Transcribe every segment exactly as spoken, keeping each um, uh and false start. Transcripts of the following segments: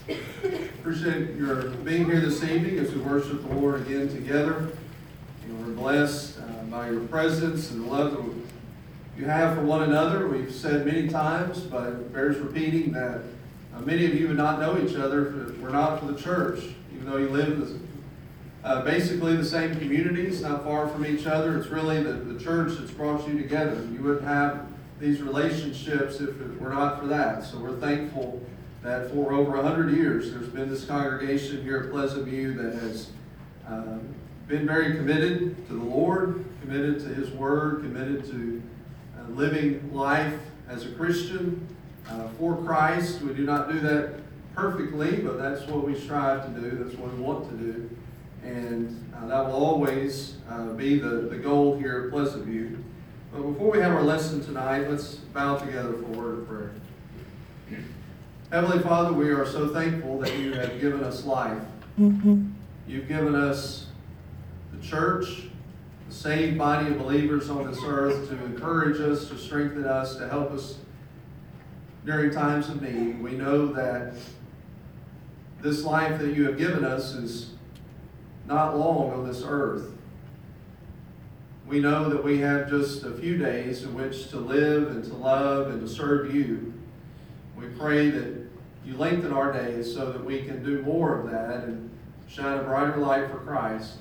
Appreciate your being here this evening as we worship the Lord again together. And we're blessed uh, by your presence and the love that you have for one another. We've said many times, but it bears repeating that uh, many of you would not know each other if it were not for the church, even though you live in the, uh, basically the same communities, not far from each other. It's really the, the church that's brought you together. You wouldn't have these relationships if it were not for that. So we're thankful that for over a hundred years there's been this congregation here at Pleasant View that has uh, been very committed to the Lord, committed to His Word, committed to uh, living life as a Christian uh, for Christ. We do not do that perfectly, but that's what we strive to do. That's what we want to do. And uh, that will always uh, be the, the goal here at Pleasant View. But before we have our lesson tonight, let's bow together for a word of prayer. Heavenly Father, we are so thankful that you have given us life. Mm-hmm. You've given us the church, the saved body of believers on this earth to encourage us, to strengthen us, to help us during times of need. We know that this life that you have given us is not long on this earth. We know that we have just a few days in which to live and to love and to serve you. We pray that you lengthen our days so that we can do more of that and shine a brighter light for Christ.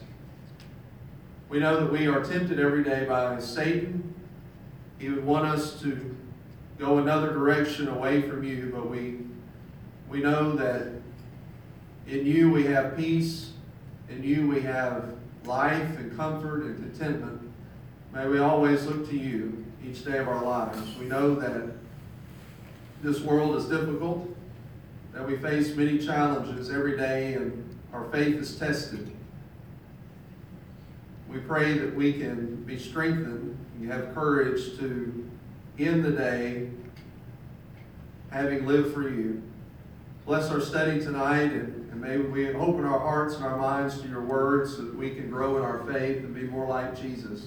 We know that we are tempted every day by Satan. He would want us to go another direction away from you, but we, we know that in you we have peace, in you we have life and comfort and contentment. May we always look to you each day of our lives. We know that this world is difficult, that we face many challenges every day, and our faith is tested. We pray that we can be strengthened and have courage to end the day having lived for you. Bless our study tonight, and, and may we open our hearts and our minds to your words so that we can grow in our faith and be more like Jesus.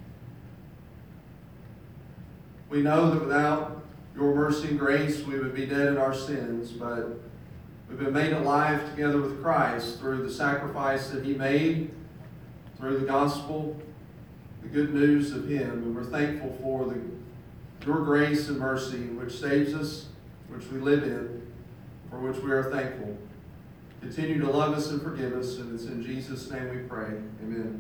We know that without your mercy and grace, we would be dead in our sins, but we've been made alive together with Christ through the sacrifice that He made, through the gospel, the good news of Him. And we're thankful for the, your grace and mercy, which saves us, which we live in, for which we are thankful. Continue to love us and forgive us, and it's in Jesus' name we pray. Amen.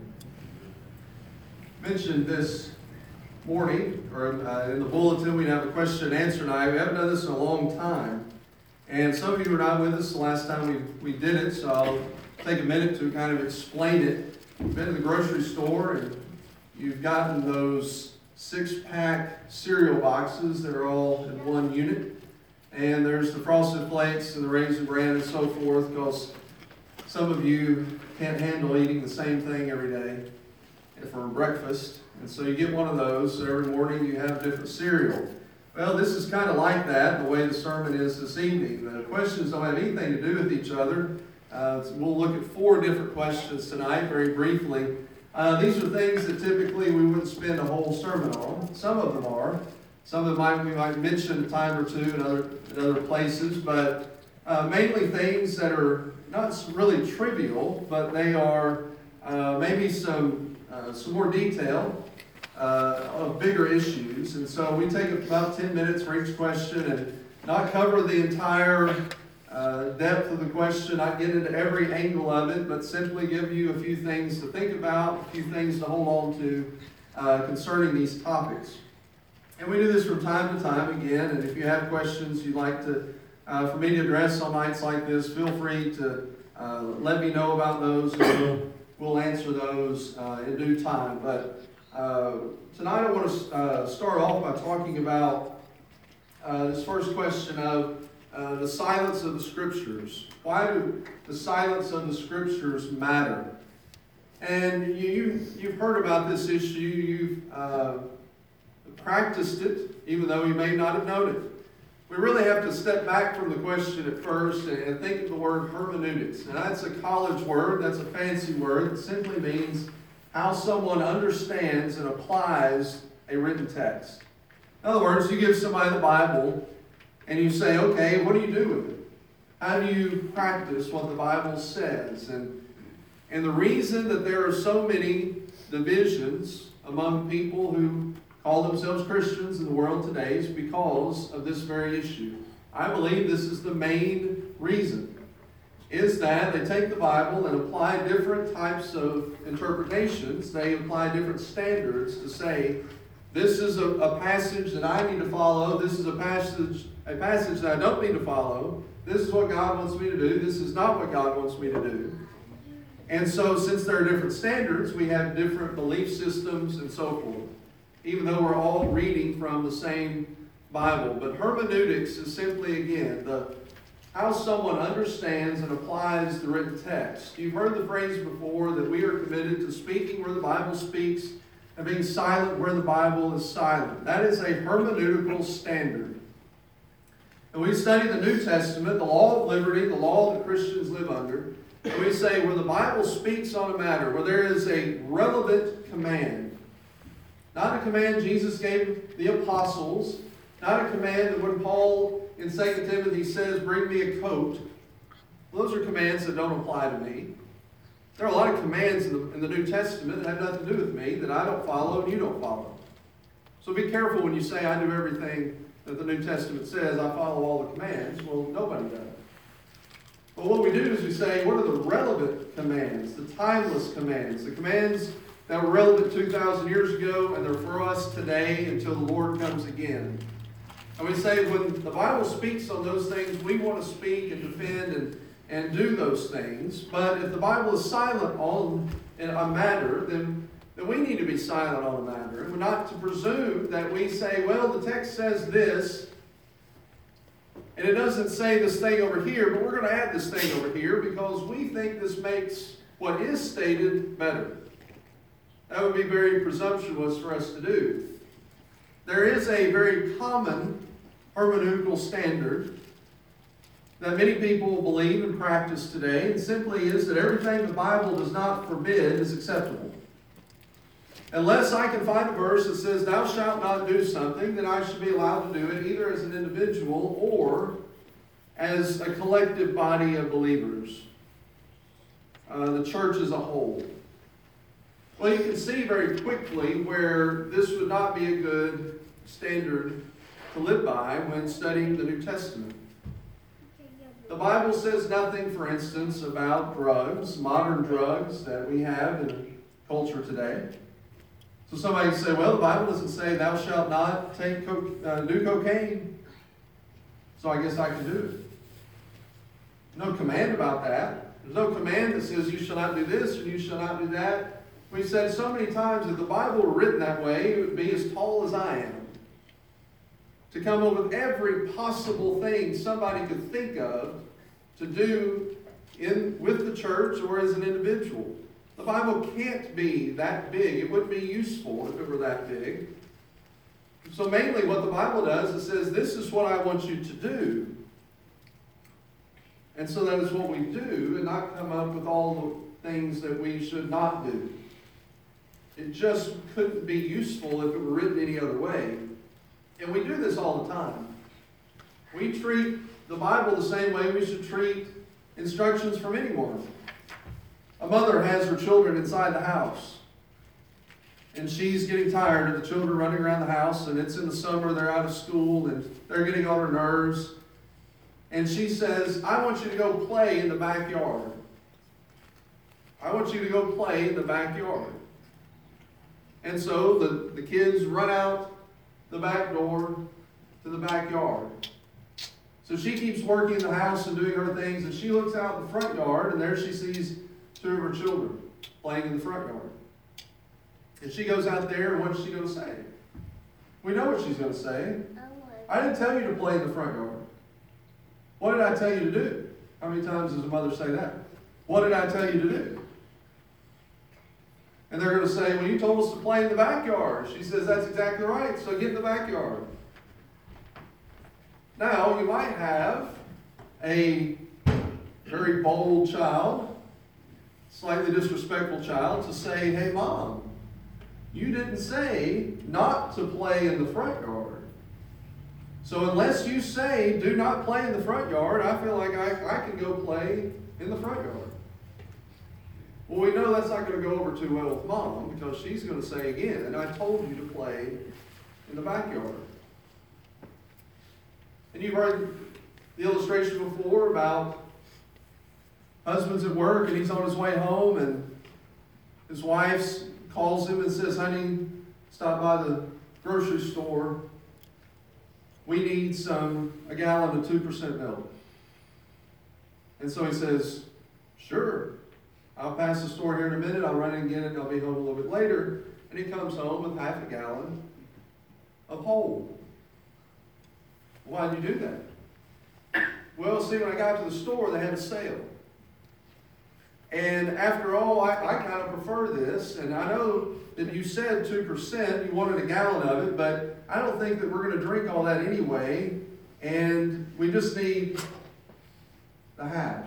Mentioned this morning, or uh, in the bulletin, we have a question and answer night. We haven't done this in a long time. And some of you were not with us the last time we, we did it, so I'll take a minute to kind of explain it. You've been to the grocery store and you've gotten those six-pack cereal boxes that are all in one unit. And there's the Frosted Flakes and the Raisin Bran and so forth, because some of you can't handle eating the same thing every day for breakfast. And so you get one of those, so every morning you have different cereal. Well, this is kind of like that, the way the sermon is this evening. The questions don't have anything to do with each other. Uh, so we'll look at four different questions tonight, very briefly. Uh, these are things that typically we wouldn't spend a whole sermon on. Some of them are. Some of them might, we might mention a time or two in other, in other places, but uh, mainly things that are not really trivial, but they are uh, maybe some, uh, some more detail. Uh, of bigger issues. And so we take about ten minutes for each question and not cover the entire uh, depth of the question, not get into every angle of it, but simply give you a few things to think about, a few things to hold on to uh, concerning these topics. And we do this from time to time again, and if you have questions you'd like to, uh, for me to address on nights like this, feel free to uh, let me know about those, and we'll, we'll answer those uh, in due time. But Uh, tonight I want to uh, start off by talking about uh, this first question of uh, the silence of the Scriptures. Why do the silence of the Scriptures matter? And you, you, you've heard about this issue. You've uh, practiced it, even though you may not have known it. We really have to step back from the question at first and, and think of the word hermeneutics. Now that's a college word. That's a fancy word. It simply means how someone understands and applies a written text. In other words, you give somebody the Bible and you say, okay, what do you do with it? How do you practice what the Bible says? And, and the reason that there are so many divisions among people who call themselves Christians in the world today is because of this very issue. I believe this is the main reason, is that they take the Bible and apply different types of interpretations. They apply different standards to say, this is a, a passage that I need to follow. This is a passage, a passage that I don't need to follow. This is what God wants me to do. This is not what God wants me to do. And so since there are different standards, we have different belief systems and so forth, even though we're all reading from the same Bible. But hermeneutics is simply, again, the how someone understands and applies the written text. You've heard the phrase before that we are committed to speaking where the Bible speaks and being silent where the Bible is silent. That is a hermeneutical standard. And we study the New Testament, the law of liberty, the law that Christians live under, and we say where the Bible speaks on a matter, where there is a relevant command, not a command Jesus gave the apostles, not a command that when Paul in Second Timothy says, bring me a coat, those are commands that don't apply to me. There are a lot of commands in the, in the New Testament that have nothing to do with me, that I don't follow and you don't follow. So be careful when you say, I do everything that the New Testament says, I follow all the commands. Well, nobody does. But what we do is we say, what are the relevant commands, the timeless commands, the commands that were relevant two thousand years ago and they're for us today until the Lord comes again. And we say when the Bible speaks on those things, we want to speak and defend and, and do those things. But if the Bible is silent on a matter, then, then we need to be silent on a matter. And we're not to presume that we say, well, the text says this, and it doesn't say this thing over here, but we're going to add this thing over here because we think this makes what is stated better. That would be very presumptuous for us to do. There is a very common hermeneutical standard that many people believe and practice today, and simply is that everything the Bible does not forbid is acceptable. Unless I can find a verse that says, thou shalt not do something, then I should be allowed to do it either as an individual or as a collective body of believers, uh, the church as a whole. Well, you can see very quickly where this would not be a good standard to live by when studying the New Testament. The Bible says nothing, for instance, about drugs, modern drugs that we have in culture today. So somebody can say, well, the Bible doesn't say thou shalt not take co- uh, do cocaine, so I guess I can do it. No command about that. There's no command that says you shall not do this or you shall not do that. We've said so many times if the Bible were written that way, it would be as tall as I am. To come up with every possible thing somebody could think of to do in with the church or as an individual. The Bible can't be that big. It wouldn't be useful if it were that big. So mainly what the Bible does, it says, this is what I want you to do. And so that is what we do, and not come up with all the things that we should not do. It just couldn't be useful if it were written any other way. And we do this all the time. We treat the Bible the same way we should treat instructions from anyone. A mother has her children inside the house, and she's getting tired of the children running around the house, and it's in the summer, they're out of school, and they're getting on her nerves. And she says, I want you to go play in the backyard. I want you to go play in the backyard. And so the, the kids run out the back door to the backyard. So she keeps working in the house and doing her things, and she looks out in the front yard, and there she sees two of her children playing in the front yard. And she goes out there, and what's she going to say? We know what she's going to say. I didn't tell you to play in the front yard. What did I tell you to do? How many times does a mother say that? What did I tell you to do? And they're going to say, well, you told us to play in the backyard. She says, that's exactly right, so get in the backyard. Now, you might have a very bold child, slightly disrespectful child, to say, hey, Mom, you didn't say not to play in the front yard. So So unless you say, do not play in the front yard, I feel like I, I can go play in the front yard. Well, we know that's not going to go over too well with Mom, because she's going to say again, and I told you to play in the backyard. And you've heard the illustration before about husband's at work and he's on his way home, and his wife calls him and says, honey, stop by the grocery store. We need some, a gallon of two percent milk. And so he says, sure, I'll pass the store here in a minute. I'll run in and get it, and I'll be home a little bit later. And he comes home with half a gallon of whole. Why'd you do that? Well, see, when I got to the store, they had a sale. And after all, I, I kind of prefer this. And I know that you said two percent, you wanted a gallon of it, but I don't think that we're going to drink all that anyway. And we just need the half.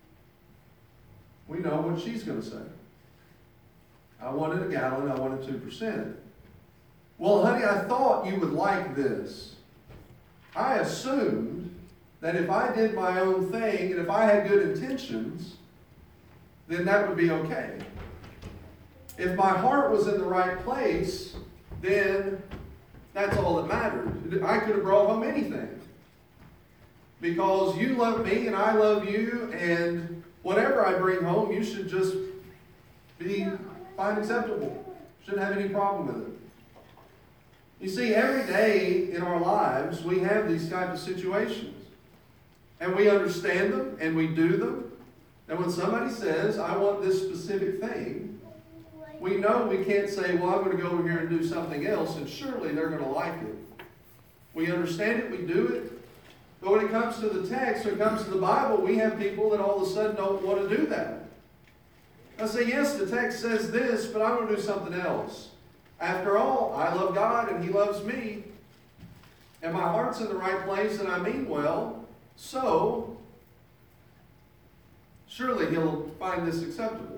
We know what she's going to say. I wanted a gallon, I wanted two percent. Well, honey, I thought you would like this. I assumed that if I did my own thing and if I had good intentions, then that would be okay. If my heart was in the right place, then that's all that mattered. I could have brought home anything. Because you love me and I love you, and whatever I bring home, you should just be fine, acceptable. Shouldn't have any problem with it. You see, every day in our lives, we have these kinds of situations. And we understand them, and we do them. And when somebody says, I want this specific thing, we know we can't say, well, I'm going to go over here and do something else, and surely they're going to like it. We understand it, we do it. But when it comes to the text, when it comes to the Bible, we have people that all of a sudden don't want to do that. I say, yes, the text says this, but I'm going to do something else. After all, I love God and He loves me. And my heart's in the right place and I mean well. So, surely He'll find this acceptable.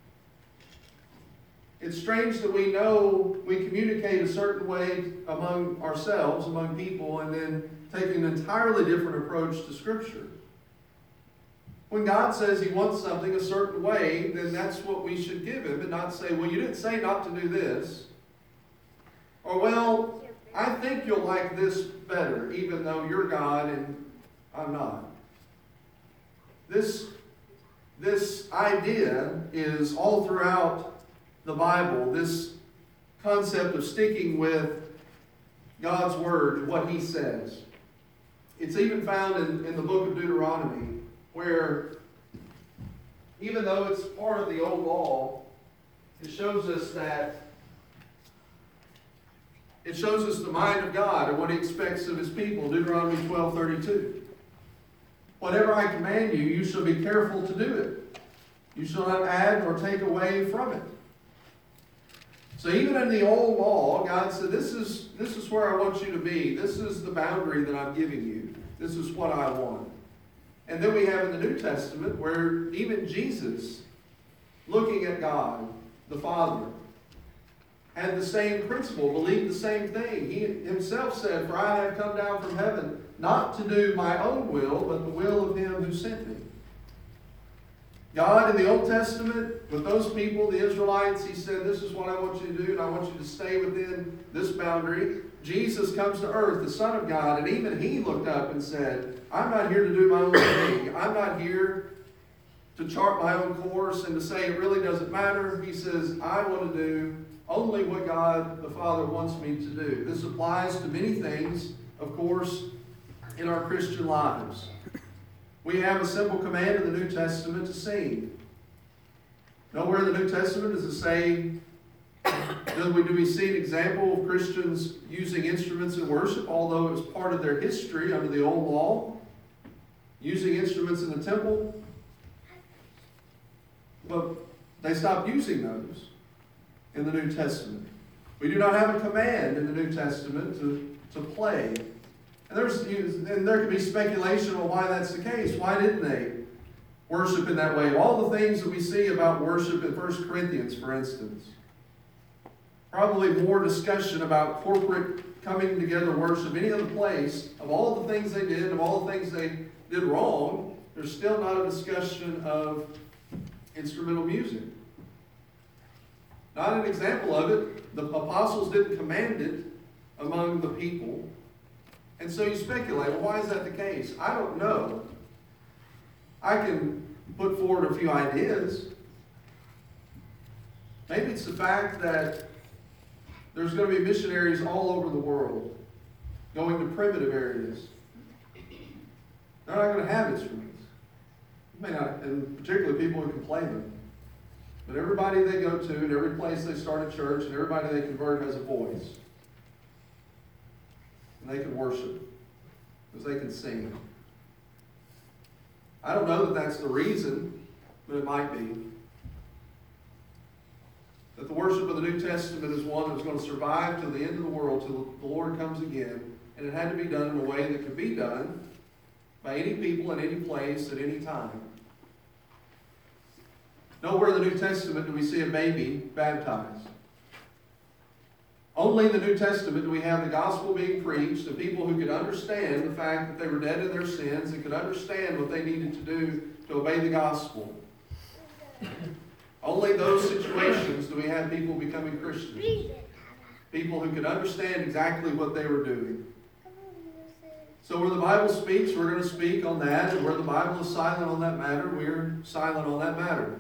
It's strange that we know we communicate a certain way among ourselves, among people, and then take an entirely different approach to Scripture. When God says He wants something a certain way, then that's what we should give Him, and not say, well, you didn't say not to do this. Or, well, I think you'll like this better, even though you're God and I'm not. This, this idea is all throughout the Bible, this concept of sticking with God's Word, what He says. It's even found in, in the book of Deuteronomy, where even though it's part of the old law, it shows us that it shows us the mind of God and what He expects of His people. Deuteronomy twelve thirty-two. Whatever I command you, you shall be careful to do it. You shall not add nor take away from it. So even in the old law, God said, this is, this is where I want you to be. This is the boundary that I'm giving you. This is what I want. And then we have in the New Testament where even Jesus, looking at God, the Father, had the same principle, believed the same thing. He himself said, for I have come down from heaven not to do my own will, but the will of Him who sent me. God in the Old Testament, with those people, the Israelites, He said, this is what I want you to do, and I want you to stay within this boundary. Jesus comes to earth, the Son of God, and even He looked up and said, I'm not here to do my own thing. I'm not here to chart my own course and to say it really doesn't matter. He says, I want to do only what God the Father wants me to do. This applies to many things, of course, in our Christian lives. We have a simple command in the New Testament to sing. Nowhere in the New Testament does it say, do we, do we see an example of Christians using instruments in worship, although it was part of their history under the old law, using instruments in the temple. But they stopped using those in the New Testament. We do not have a command in the New Testament to, to play. And, there's, and there can be speculation on why that's the case. Why didn't they worship in that way? All the things that we see about worship in First Corinthians, for instance. Probably more discussion about corporate coming together worship any other place, of all the things they did, of all the things they did wrong, there's still not a discussion of instrumental music. Not an example of it. The apostles didn't command it among the people. And so you speculate, well, why is that the case? I don't know. I can put forward a few ideas. Maybe it's the fact that there's going to be missionaries all over the world going to primitive areas. They're not going to have instruments. You may not, and particularly people who can play them. But everybody they go to, and every place they start a church, and everybody they convert has a voice. And they can worship, because they can sing. I don't know that that's the reason, but it might be. That the worship of the New Testament is one that's going to survive till the end of the world, till the Lord comes again. And it had to be done in a way that could be done by any people in any place at any time. Nowhere in the New Testament do we see a baby baptized. Only in the New Testament do we have the gospel being preached to people who could understand the fact that they were dead in their sins and could understand what they needed to do to obey the gospel. Only those situations do we have people becoming Christians. People who could understand exactly what they were doing. So where the Bible speaks, we're going to speak on that. And where the Bible is silent on that matter, we're silent on that matter.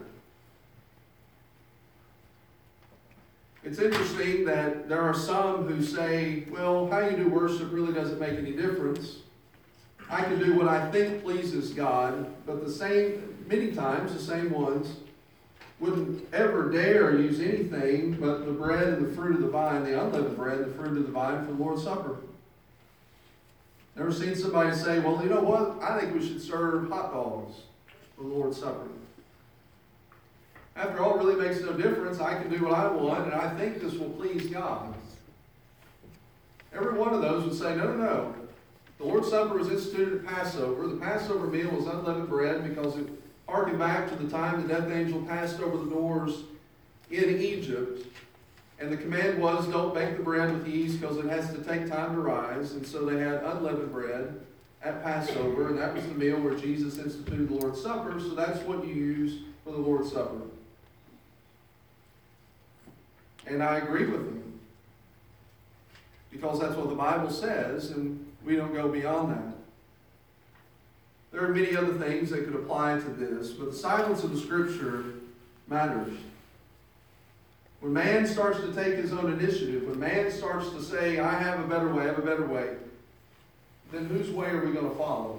It's interesting that there are some who say, well, how you do worship really doesn't make any difference. I can do what I think pleases God, but the same, many times, the same ones wouldn't ever dare use anything but the bread and the fruit of the vine, the unleavened bread and the fruit of the vine for the Lord's Supper. Never seen somebody say, well, you know what? I think we should serve hot dogs for the Lord's Supper. After all, it really makes no difference. I can do what I want, and I think this will please God. Every one of those would say, no, no, no. The Lord's Supper was instituted at Passover. The Passover meal was unleavened bread because it harkened back to the time the death angel passed over the doors in Egypt. And the command was, don't bake the bread with yeast because it has to take time to rise. And so they had unleavened bread at Passover, and that was the meal where Jesus instituted the Lord's Supper. So that's what you use for the Lord's Supper. And I agree with him, because that's what the Bible says, and we don't go beyond that. There are many other things that could apply to this, but the silence of the Scripture matters. When man starts to take his own initiative, when man starts to say, I have a better way, I have a better way, then whose way are we going to follow?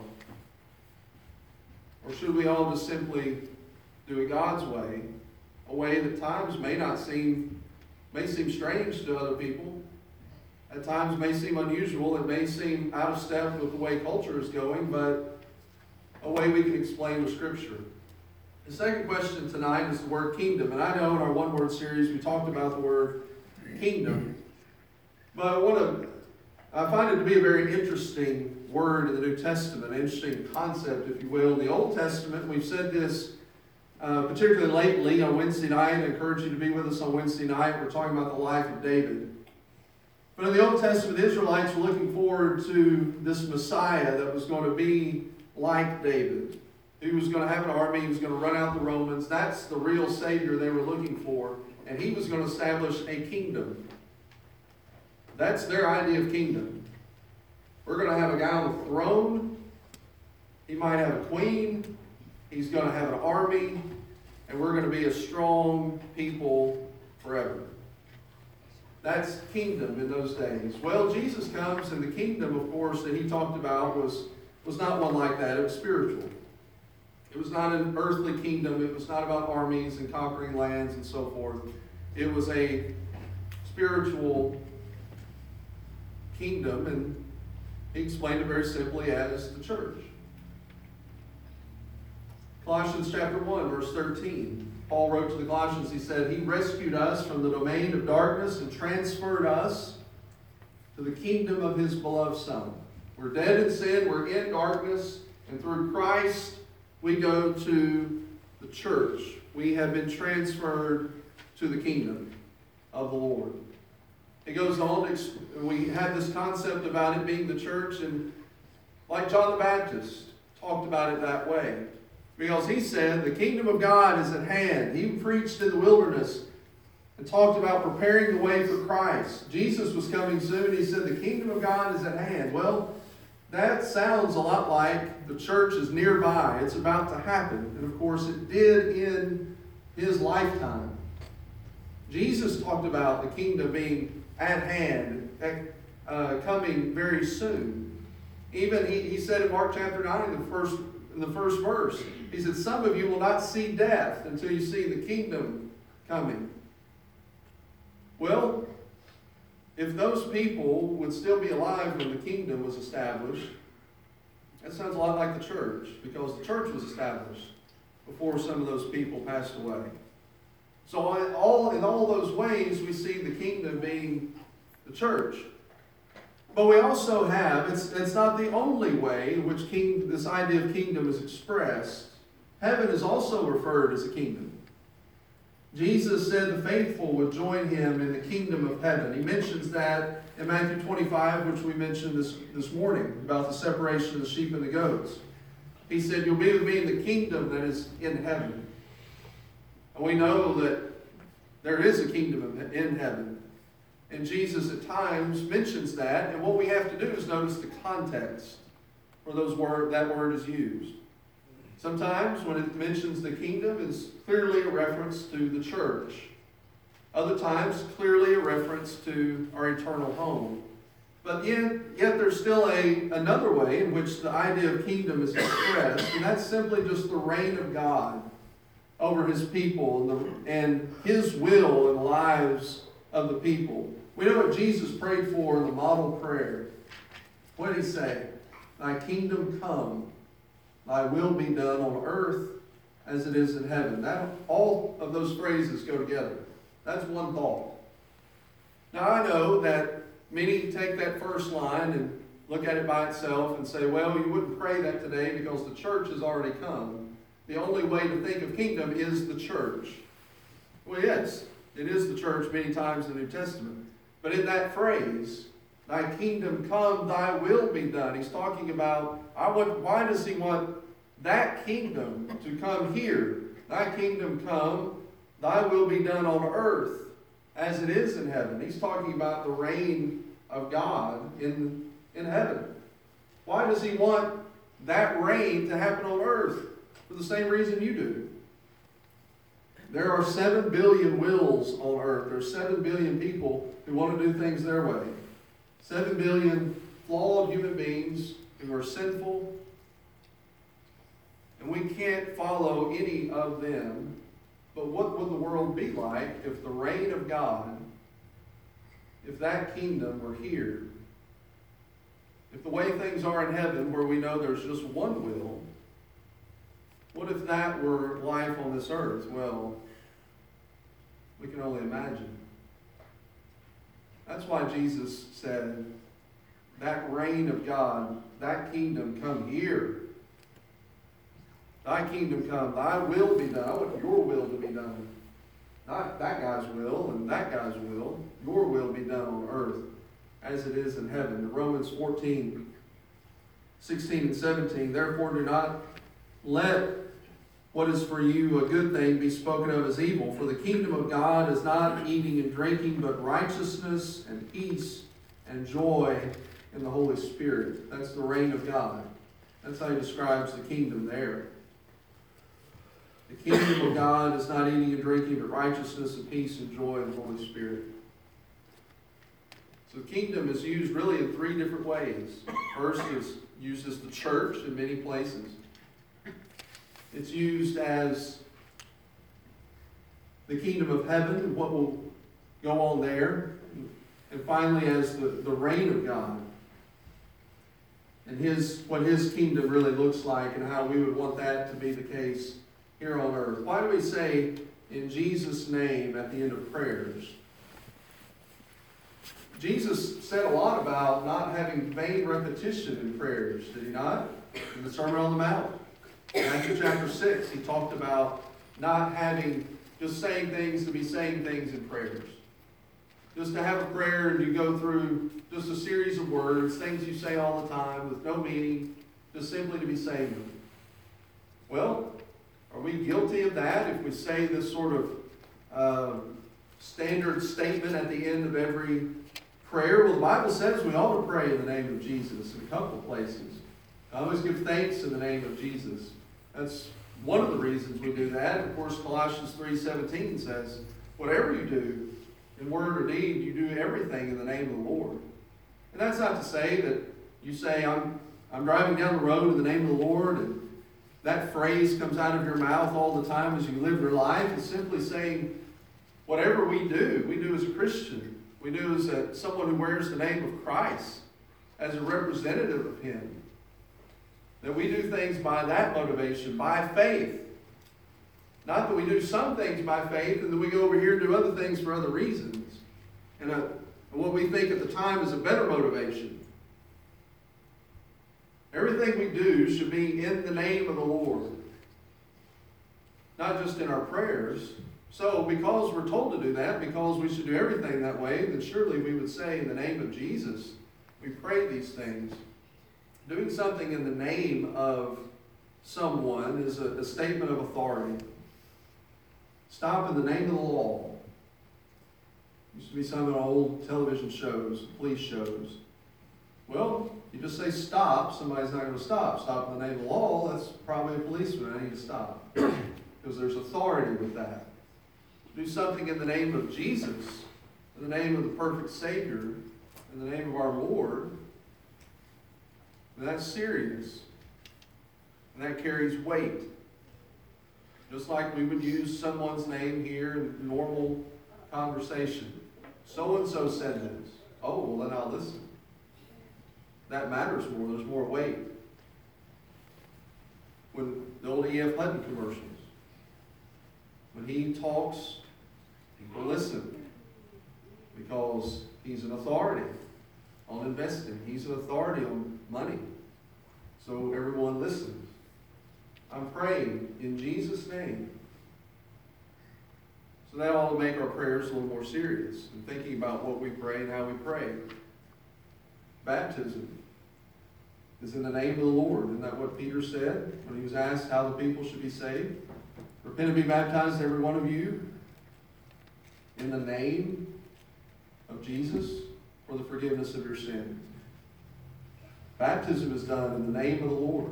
Or should we all just simply do it God's way, a way that at times may not seem may seem strange to other people, at times may seem unusual, it may seem out of step with the way culture is going, but a way we can explain with Scripture. The second question tonight is the word kingdom. And I know in our one-word series we talked about the word kingdom. But I want to, I find it to be a very interesting word in the New Testament, an interesting concept, if you will. In the Old Testament, we've said this Uh, particularly lately on Wednesday night. I encourage you to be with us on Wednesday night. We're talking about the life of David. But in the Old Testament, the Israelites were looking forward to this Messiah that was going to be like David. He was going to have an army. He was going to run out the Romans. That's the real Savior they were looking for. And he was going to establish a kingdom. That's their idea of kingdom. We're going to have a guy on the throne. He might have a queen. He's going to have an army, and we're going to be a strong people forever. That's kingdom in those days. Well, Jesus comes, and the kingdom, of course, that he talked about was, was not one like that. It was spiritual. It was not an earthly kingdom. It was not about armies and conquering lands and so forth. It was a spiritual kingdom, and he explained it very simply as the church. Colossians chapter one, verse thirteen. Paul wrote to the Colossians, he said, he rescued us from the domain of darkness and transferred us to the kingdom of his beloved Son. We're dead in sin, we're in darkness, and through Christ we go to the church. We have been transferred to the kingdom of the Lord. It goes on, to, we have this concept about it being the church, and like John the Baptist talked about it that way. Because he said, the kingdom of God is at hand. He preached in the wilderness and talked about preparing the way for Christ. Jesus was coming soon. He said, the kingdom of God is at hand. Well, that sounds a lot like the church is nearby. It's about to happen. And of course, it did in his lifetime. Jesus talked about the kingdom being at hand, uh, coming very soon. Even he, he said in Mark chapter nine, in the first in the first verse, he said, some of you will not see death until you see the kingdom coming. Well, if those people would still be alive when the kingdom was established, that sounds a lot like the church, because the church was established before some of those people passed away. So in all, in all those ways, we see the kingdom being the church. But we also have, it's, it's not the only way in which king, this idea of kingdom is expressed. Heaven is also referred as a kingdom. Jesus said the faithful would join him in the kingdom of heaven. He mentions that in Matthew twenty-five, which we mentioned this, this morning, about the separation of the sheep and the goats. He said, you'll be with me in the kingdom that is in heaven. And we know that there is a kingdom in heaven. And Jesus at times mentions that, and what we have to do is notice the context where those word, that word is used. Sometimes when it mentions the kingdom, it's clearly a reference to the church. Other times, clearly a reference to our eternal home. But yet, yet there's still a, another way in which the idea of kingdom is expressed, and that's simply just the reign of God over his people and, the, and his will in the lives of the people. We know what Jesus prayed for in the model prayer. What did he say? Thy kingdom come, thy will be done on earth as it is in heaven. That, all of those phrases go together. That's one thought. Now I know that many take that first line and look at it by itself and say, well, you wouldn't pray that today because the church has already come. The only way to think of kingdom is the church. Well, yes, it is the church many times in the New Testament. But in that phrase, thy kingdom come, thy will be done. He's talking about, I want, why does he want that kingdom to come here? Thy kingdom come, thy will be done on earth as it is in heaven. He's talking about the reign of God in, in heaven. Why does he want that reign to happen on earth? For the same reason you do. There are seven billion wills on earth. There are seven billion people who want to do things their way. Seven billion flawed human beings who are sinful. And we can't follow any of them. But what would the world be like if the reign of God, if that kingdom were here? If the way things are in heaven, where we know there's just one will, what if that were life on this earth? Well, we can only imagine. That's why Jesus said, that reign of God, that kingdom come here. Thy kingdom come, thy will be done. I want your will to be done. Not that guy's will and that guy's will. Your will be done on earth as it is in heaven. In Romans fourteen, sixteen and seventeen, therefore do not let what is for you a good thing be spoken of as evil. For the kingdom of God is not eating and drinking, but righteousness and peace and joy in the Holy Spirit. That's the reign of God. That's how he describes the kingdom there. The kingdom of God is not eating and drinking, but righteousness and peace and joy in the Holy Spirit. So the kingdom is used really in three different ways. First is used as the church in many places. It's used as the kingdom of heaven and what will go on there. And finally as the, the reign of God. And his what his kingdom really looks like and how we would want that to be the case here on earth. Why do we say in Jesus' name at the end of prayers? Jesus said a lot about not having vain repetition in prayers, did he not? In the Sermon on the Mount. In Matthew chapter six, he talked about not having, just saying things to be saying things in prayers. just to have a prayer and you go through just a series of words, things you say all the time with no meaning, just simply to be saying them. Well, are we guilty of that if we say this sort of uh, standard statement at the end of every prayer? Well, the Bible says we ought to pray in the name of Jesus in a couple of places. I always give thanks in the name of Jesus. That's one of the reasons we do that. Of course, Colossians three seventeen says, whatever you do, in word or deed, you do everything in the name of the Lord. And that's not to say that you say, I'm, I'm driving down the road in the name of the Lord, and that phrase comes out of your mouth all the time as you live your life. It's simply saying, whatever we do, we do as a Christian. We do as a, someone who wears the name of Christ, as a representative of Him. That we do things by that motivation, by faith. Not that we do some things by faith and then we go over here and do other things for other reasons. And uh, what we think at the time is a better motivation. Everything we do should be in the name of the Lord. Not just in our prayers. So because we're told to do that, because we should do everything that way, then surely we would say in the name of Jesus, we pray these things. Doing something in the name of someone is a, a statement of authority. Stop in the name of the law. Used to be some of the old television shows, police shows. Well, you just say stop, somebody's not going to stop. Stop in the name of the law, that's probably a policeman. I need to stop. Because there's authority with that. Do something in the name of Jesus, in the name of the perfect Savior, in the name of our Lord, and that's serious. And that carries weight. Just like we would use someone's name here in normal conversation. So-and-so said this. Oh, well then I'll listen. That matters more. There's more weight. When the old E F Hutton commercials, when he talks, people listen. Because he's an authority on investing. He's an authority on money. So everyone listens. I'm praying in Jesus' name. So that ought to make our prayers a little more serious and thinking about what we pray and how we pray. Baptism is in the name of the Lord. Isn't that what Peter said when he was asked how the people should be saved? Repent and be baptized, every one of you, in the name of Jesus for the forgiveness of your sins. Baptism is done in the name of the Lord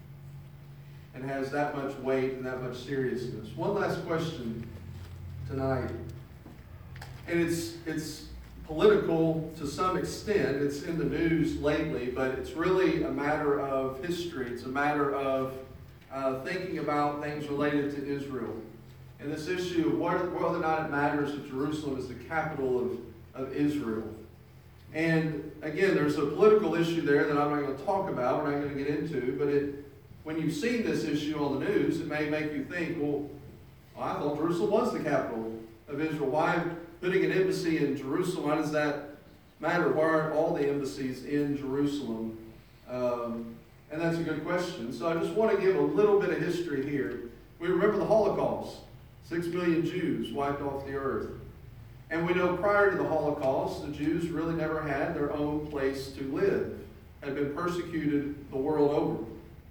and has that much weight and that much seriousness. One last question tonight. And it's it's political to some extent. It's in the news lately, but it's really a matter of history. It's a matter of uh, thinking about things related to Israel. And this issue of whether or not it matters if Jerusalem is the capital of, of Israel. And again, there's a political issue there that I'm not going to talk about, we're not going to get into, but it, when you've seen this issue on the news, it may make you think, well, well, I thought Jerusalem was the capital of Israel. Why putting an embassy in Jerusalem, why does that matter? Why aren't all the embassies in Jerusalem? Um, and that's a good question. So I just want to give a little bit of history here. We remember the Holocaust. Six million Jews wiped off the earth. And we know prior to the Holocaust, the Jews really never had their own place to live, had been persecuted the world over.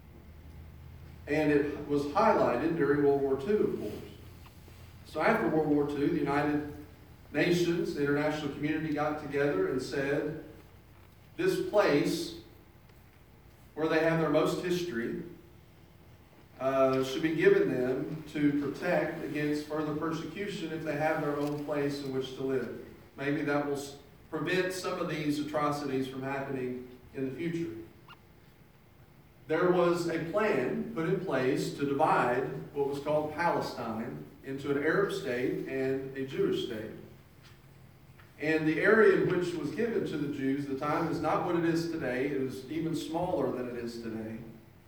And it was highlighted during World War Two, of course. So after World War Two, the United Nations, the international community got together and said, this place where they have their most history Uh, should be given them to protect against further persecution if they have their own place in which to live. Maybe that will prevent some of these atrocities from happening in the future. There was a plan put in place to divide what was called Palestine into an Arab state and a Jewish state. And the area in which was given to the Jews at the time is not what it is today. It is even smaller than it is today.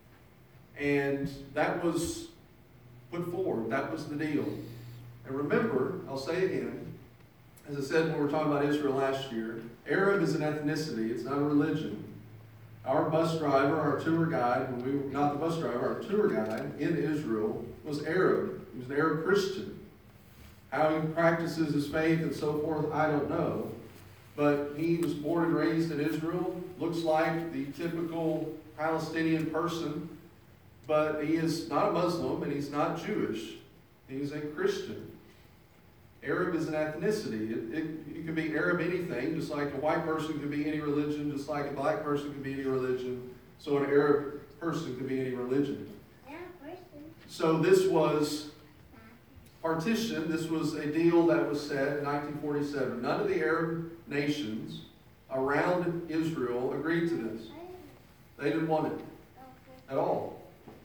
And that was put forward. That was the deal. And remember, I'll say again, as I said when we were talking about Israel last year, Arab is an ethnicity. It's not a religion. Our bus driver, our tour guide, when we were, not the bus driver, our tour guide in Israel was Arab. He was an Arab Christian. How he practices his faith and so forth, I don't know. But he was born and raised in Israel, looks like the typical Palestinian person, but he is not a Muslim and he's not Jewish. He's a Christian. Arab is an ethnicity. It, it, it can be Arab anything, just like a white person can be any religion, just like a black person can be any religion. So an Arab person can be any religion. So this was partition. This was a deal that was set in nineteen forty-seven. None of the Arab nations around Israel agreed to this. They didn't want it at all.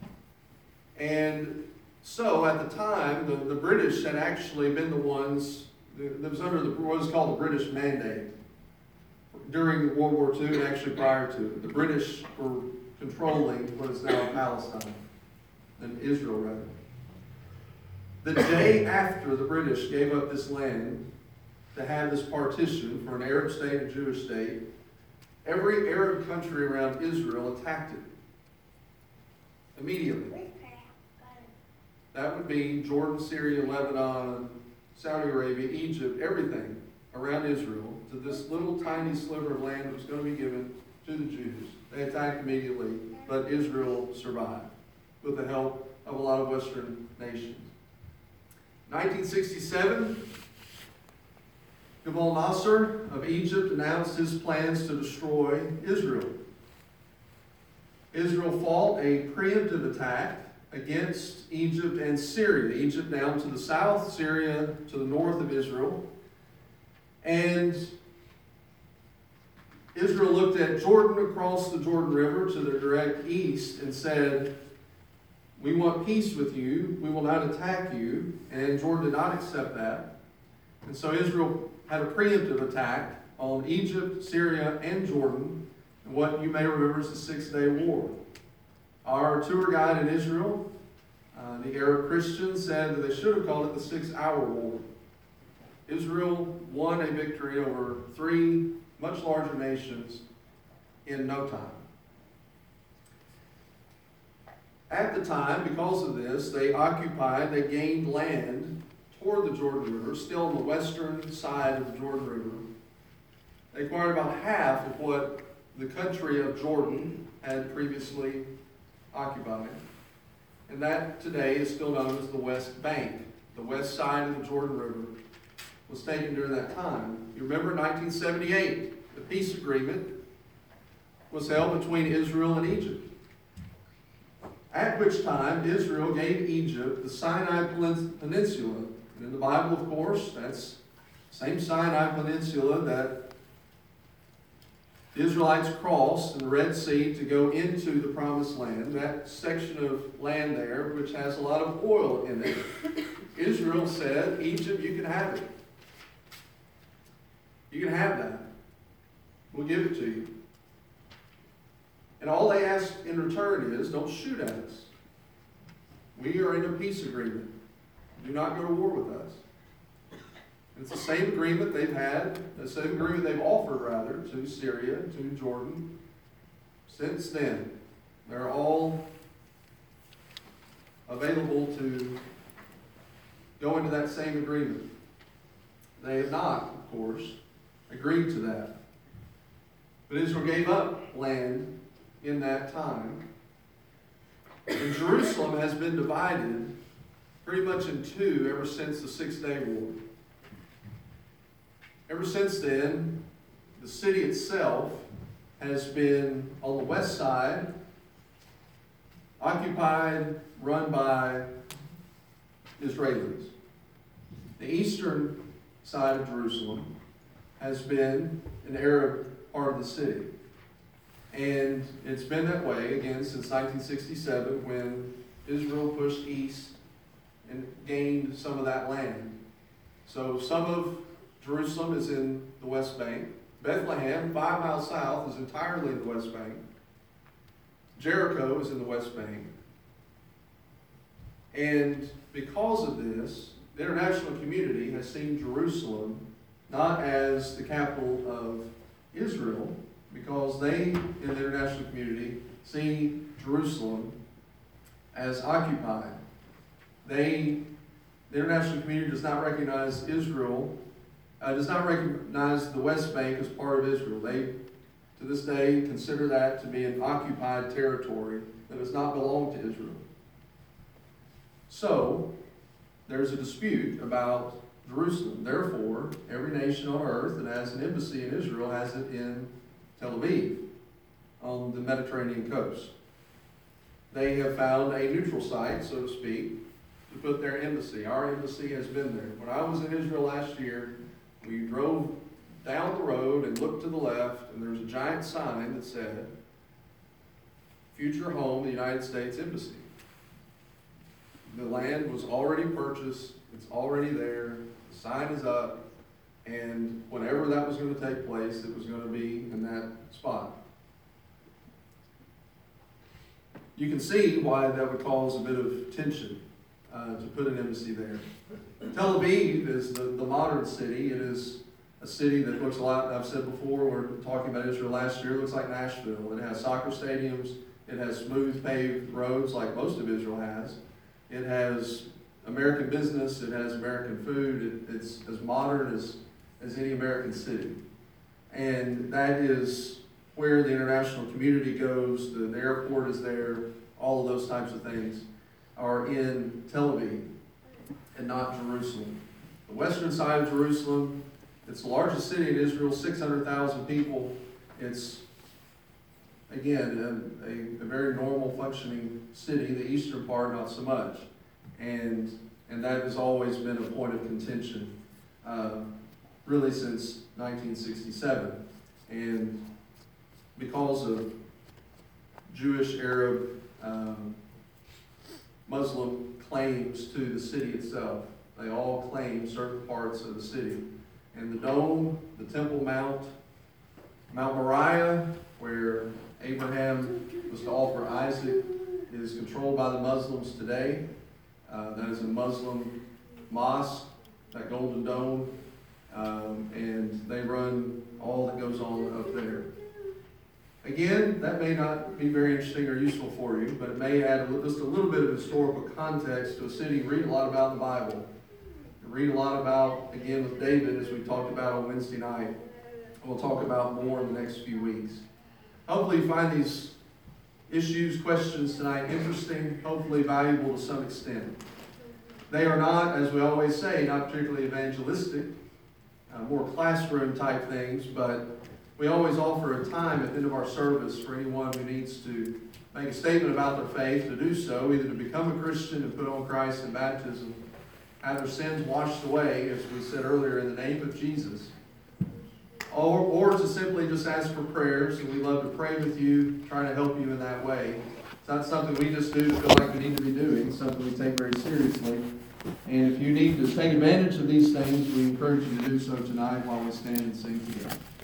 And so at the time, the, the British had actually been the ones that was under the, what was called the British Mandate during World War Two and actually prior to it. The British were controlling what is now Palestine, and Israel rather. The day after the British gave up this land to have this partition for an Arab state and Jewish state, every Arab country around Israel attacked it immediately. That would be Jordan, Syria, Lebanon, Saudi Arabia, Egypt, everything around Israel, to this little tiny sliver of land that was going to be given to the Jews. They attacked immediately, but Israel survived with the help of a lot of Western nations. nineteen sixty-seven, Gamal Nasser of Egypt announced his plans to destroy Israel. Israel fought a preemptive attack against Egypt and Syria. Egypt down to the south, Syria to the north of Israel. And Israel looked at Jordan across the Jordan River to the direct east and said, "We want peace with you. We will not attack you." And Jordan did not accept that. And so Israel had a preemptive attack on Egypt, Syria, and Jordan, and what you may remember is the Six-Day War. Our tour guide in Israel, uh, the Arab Christians, said that they should have called it the Six-Hour War. Israel won a victory over three much larger nations in no time. At the time, because of this, they occupied, they gained land toward the Jordan River, still on the western side of the Jordan River. They acquired about half of what the country of Jordan had previously occupied. And that today is still known as the West Bank. The west side of the Jordan River was taken during that time. You remember nineteen seventy-eight, the peace agreement was held between Israel and Egypt. At which time Israel gave Egypt the Sinai Peninsula. And in the Bible, of course, that's the same Sinai Peninsula that the Israelites crossed in the Red Sea to go into the Promised Land. That section of land there, which has a lot of oil in it, Israel said, "Egypt, you can have it. You can have that. We'll give it to you." And all they asked in return is, "Don't shoot at us. We are in a peace agreement. Do not go to war with us." It's the same agreement they've had, the same agreement they've offered, rather, to Syria, to Jordan. Since then, they're all available to go into that same agreement. They have not, of course, agreed to that. But Israel gave up land in that time. And Jerusalem has been divided pretty much in two ever since the Six-Day War. Ever since then, the city itself has been on the west side, occupied, run by Israelis. The eastern side of Jerusalem has been an Arab part of the city. And it's been that way, again, since nineteen sixty-seven, when Israel pushed east and gained some of that land. So some of Jerusalem is in the West Bank. Bethlehem, five miles south, is entirely in the West Bank. Jericho is in the West Bank. And because of this, the international community has seen Jerusalem not as the capital of Israel, because they, in the international community, see Jerusalem as occupied. They, The international community does not recognize Israel, uh, does not recognize the West Bank as part of Israel. They, to this day, consider that to be an occupied territory that does not belong to Israel. So, there's a dispute about Jerusalem. Therefore, every nation on earth that has an embassy in Israel has it in Tel Aviv, on the Mediterranean coast. They have found a neutral site, so to speak, to put their embassy. Our embassy has been there. When I was in Israel last year, we drove down the road and looked to the left, and there was a giant sign that said, "Future home, the United States Embassy." The land was already purchased, it's already there, the sign is up, and whenever that was going to take place, it was going to be in that spot. You can see why that would cause a bit of tension uh, to put an embassy there. Tel Aviv is the, the modern city. It is a city that looks a lot, I've said before, we were talking about Israel last year, it looks like Nashville. It has soccer stadiums, it has smooth paved roads like most of Israel has. It has American business, it has American food, it, it's as modern as, as any American city. And that is where the international community goes, the, the airport is there, all of those types of things are in Tel Aviv and not Jerusalem. The western side of Jerusalem, it's the largest city in Israel, six hundred thousand people. It's, again, a, a, a very normal functioning city. The eastern part, not so much. And, and that has always been a point of contention, uh, really since nineteen sixty-seven. And because of Jewish, Arab, um, Muslim claims to the city itself, they all claim certain parts of the city. And the Dome, the Temple Mount, Mount Moriah, where Abraham was to offer Isaac, is controlled by the Muslims today. Uh, that is a Muslim mosque, that Golden Dome, um, and they run all that goes on up there. Again, that may not be very interesting or useful for you, but it may add a, just a little bit of historical context to a city you read a lot about in the Bible. You read a lot about, again, with David, as we talked about on Wednesday night. We'll talk about more in the next few weeks. Hopefully you find these issues, questions tonight interesting, hopefully valuable to some extent. They are not, as we always say, not particularly evangelistic, uh, more classroom type things, but we always offer a time at the end of our service for anyone who needs to make a statement about their faith to do so, either to become a Christian and put on Christ in baptism, have their sins washed away, as we said earlier, in the name of Jesus, or, or to simply just ask for prayers, and we love to pray with you, try to help you in that way. It's not something we just do to feel like we need to be doing, it's something we take very seriously. And if you need to take advantage of these things, we encourage you to do so tonight while we stand and sing together.